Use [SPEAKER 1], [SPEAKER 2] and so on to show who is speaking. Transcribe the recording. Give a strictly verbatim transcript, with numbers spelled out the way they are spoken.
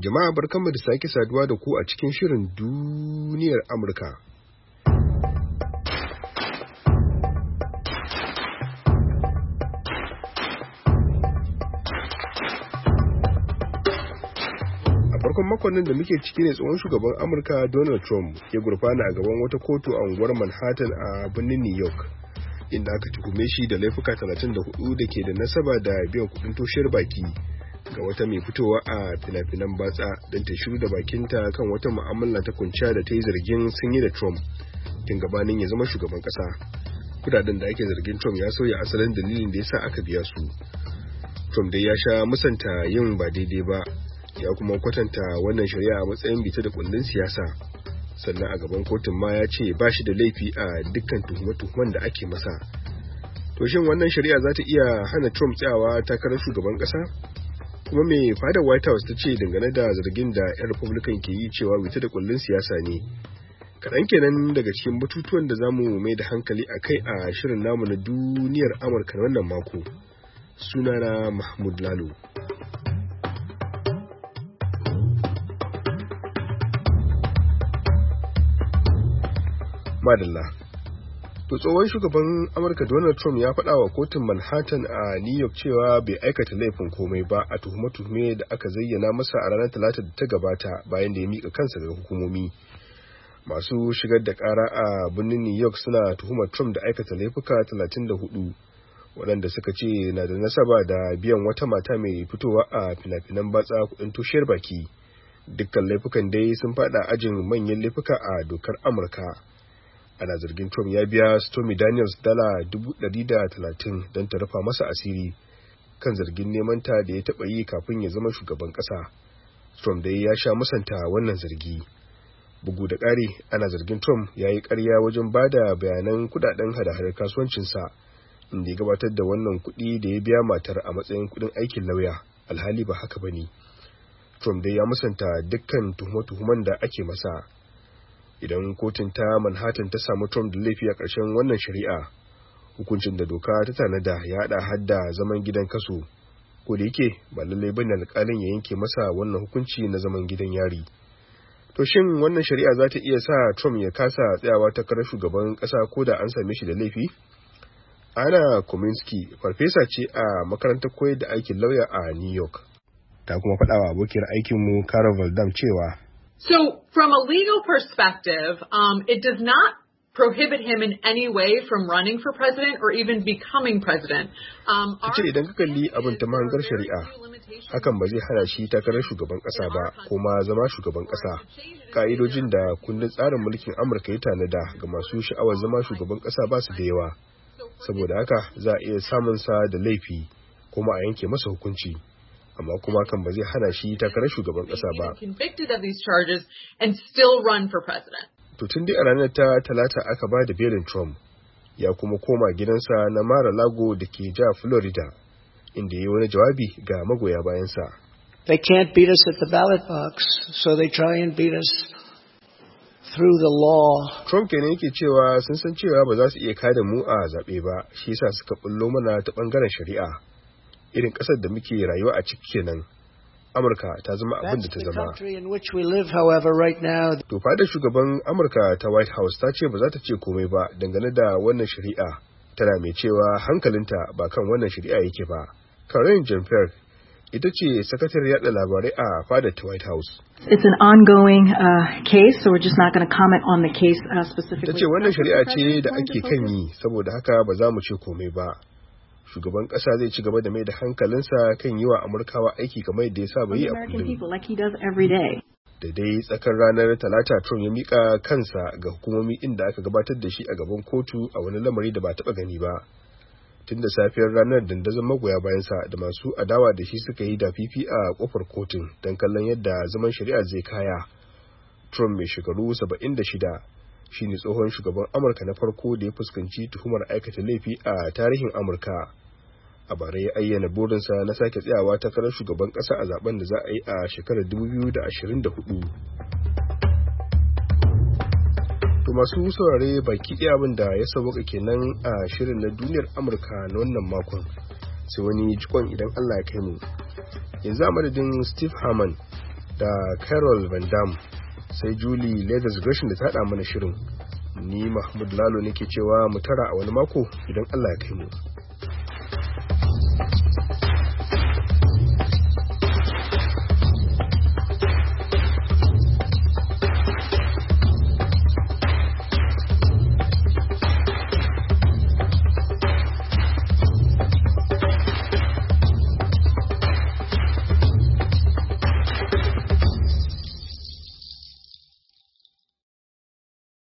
[SPEAKER 1] Jama'a barkanmu da sake saduwa da ku a cikin shirin duniyar Amurka. A farkon makonnin da muke ciki ne tsohon shugaban Amurka Donald Trump ya gurfana a gaban wata kotu a unguwar Manhattan a birnin New York, inda aka tuhume shi da laifuka talatin da hudu da ke da nasaba da biyan kudin toshiyar baki ga wata mai fitowa a fina-finan batsa don ta shiru da bakinta kan wata mu'amala ta kunciya da ta yi zargin sun yi da Trump tun gabanin ya zama shugaban kasa. Kudaden da ake zargin Trump ya sauya asalin dalilin da ya sa aka biya su. Trump dai ya sha musanta yin ba daidai ba, ya kuma kwatanta wannan shari'a a matsayin bita da kullun siyasa. Sannan a gaban kotun ma ya ce ba shi da laifi a dukkan tuhume-tuhumen da ake masa. To shin wannan shari'a za ta iya hana Trump tsayawa takarar shugaban kasa? Kuma mai fadar White House ta ce dangane da zargin da 'yan Republican ke yi cewa bita da kullun siyasa ne. Kaɗan kenan daga cikin batutuwan da za mu mai da hankali a kai a shirin namu na duniyar Amurka na wannan mako. Sunana Mahmud Lalo. Madalla. To tsohon shugaban Amurka Donald Trump ya faɗa wa kotun Manhattan a New York cewa bai aikata laifin komai ba a tuhume-tuhume da aka zayyana masa a ranar Talata da ta gabata bayan da ya mika kansa ga hukumomi. Masu shigar da ƙara a birnin New York suna tuhumar Trump da aikata laifuka talatin da hudu waɗanda suka ce na da nasaba da biyan wata mata mai fitowa a fina-finan batsa kuɗin toshiyar baki. Dukkan laifukan dai sun faɗa ajin manyan laifuka a dokar Amurka. Ana zargin Trump ya biya Stormy Daniels dala dubu ɗari da talatin don ta rufa masa asiri kan zargin neman ta da ya taɓa yi kafin ya zama shugaban ƙasa. Trump dai ya sha musanta wannan zargi. Bugu da ƙari, ana zargin Trump ya yi ƙarya wajen ba da bayanan kuɗaɗen hada-hadar kasuwancinsa, inda ya gabatar da wannan kuɗi da ya biya matar a matsayin kuɗin aikin lauya, alhali ba haka ba ne. Trump dai ya musanta dukkan tuhume-tuhumen da ake masa. Idan kotun ta Manhattan ta samu Trump da laifi a ƙarshen wannan shari'a, hukuncin da doka ta tanada ya haɗa hadda zaman gidan kaso, ko da yake ba lallai bane alƙalin ya yanke masa wannan hukunci na zaman gidan yari. To shin wannan shari'a za ta iya sa Trump ya kasa tsayawa takarar shugaban ƙasa ko da an same shi da laifi? Anna Kominski farfesa ce a makarantar koyar da aikin lauya a New York. Ta kuma faɗa wa abokiyar aikinmu Carol Valdam cewa
[SPEAKER 2] So, from a legal perspective, um, it does not prohibit him in any way from running for president or even becoming president. Um,
[SPEAKER 1] ce idan ka kalli abin ta mahangar shari'a, hakan ba zai hana shi takarar shugaban ƙasa ba ko ma zama shugaban ƙasa. Ka'idojin da kundin tsarin mulkin Amurka ya tanada ga masu sha'awar zama shugaban ƙasa ba su da yawa. Saboda haka za a iya samun sa da laifi kuma a yanke masa hukunci. Amma kuma kan ba zai hana shi takarar shugaban ƙasa ba. To tun dai a ranar ta Talata aka ba da belin Trump, ya kuma koma gidansa na Mar-a-Lago da ke jihar Florida, inda ya yi wani jawabi ga magoya bayansa.
[SPEAKER 3] They can't beat us at the ballot box, so they try and beat us through the law.
[SPEAKER 1] Trump kenan yake cewa sun san cewa ba za su iya kada mu a zaɓe ba, shi yasa suka bullo mana ta ɓangaren shari'a. Irin ƙasar da muke rayuwa a ciki kenan. Amurka ta zama abin da ta zama. To fadar shugaban Amurka ta White House ta ce ba za ta ce komai ba dangane da wannan shari'a, tana mai cewa hankalinta ba kan wannan shari'a yake ba. Karine Jean-Pierre ita ce sakatariyar yada labarai a fadar ta White House.
[SPEAKER 4] It's an ongoing uh, case, so we're just not going to comment on the case uh, specifically.
[SPEAKER 1] Ta ce wannan shari'a ce da ake kan yi, saboda haka ba za mu ce komai ba. Shugaban ƙasa zai ci gaba da mai da hankalinsa kan yi wa Amurkawa aiki kamar yadda ya saba yi a kullum. Da dai tsakar ranar Talata Trump ya mika kansa ga hukumomi inda aka gabatar da shi a gaban kotu a wani lamari da ba taɓa gani ba. Tun da safiyar ranar dandazon magoya bayansa da masu adawa da shi suka yi dafifi a kofar kotun don kallon yadda zaman shari'a zai kaya. Trump mai shekaru saba'in da shida shi ne tsohon shugaban Amurka na farko da ya fuskanci tuhumar aikata laifi a tarihin Amurka. A bara ya ayyana burinsa na sake tsayawa takarar shugaban ƙasa a zaben da za a yi a shekarar dubu biyu da ashirin da hudu. To masu saurare baki ɗaya abin da ya sauka kenan a shirin na duniyar Amurka na wannan makon. Sai wani jikon idan Allah ya kai mu. Yanzu a madadin Steve Harman da Carol Van Dam, sai Julie Leathers Gresham da ta haɗa mana shirin. Ni Mahmud Lalo nake cewa mu tara a wani mako idan Allah ya kai mu.